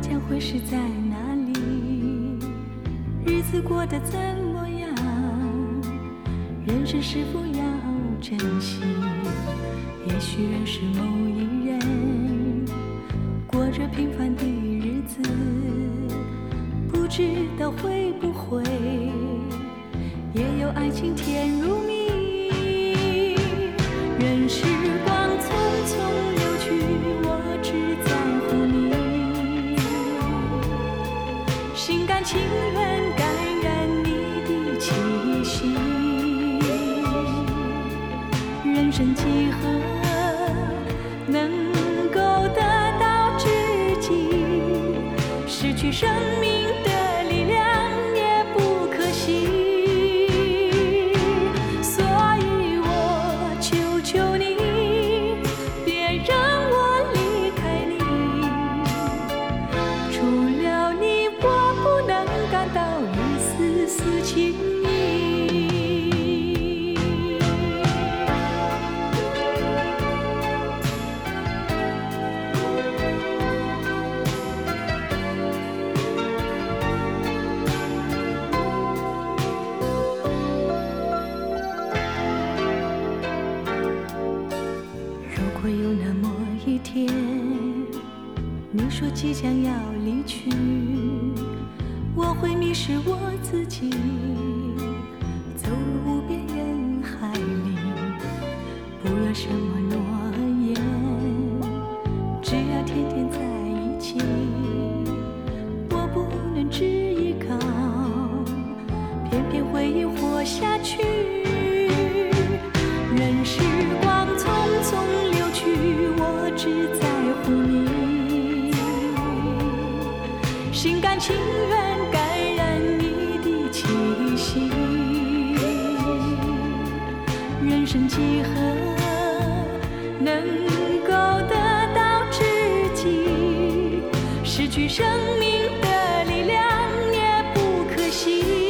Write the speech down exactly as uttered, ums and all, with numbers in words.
将会是在哪里？日子过得怎么样？人生是否要珍惜？也许认识某一人，过着平凡的日子，不知道会不会也有爱情甜如蜜。任时光匆匆流去，我只在乎你，心甘情愿感染你的气息。人生几何能够得到知己？失去生命的力量也不可惜。所以我求求你，别让我离开你。除了你，我不能感到一丝丝情意。如果有那么一天，你说即将要离去，我会迷失我自己，走入无边人海里。不要什么诺言，只要天天在一起。我不能只依靠，偏偏回忆活下去。任时光匆匆流去，我只在乎你，心甘情愿感染你的气息。人生几何能够得到知己？失去生命的力量也不可惜。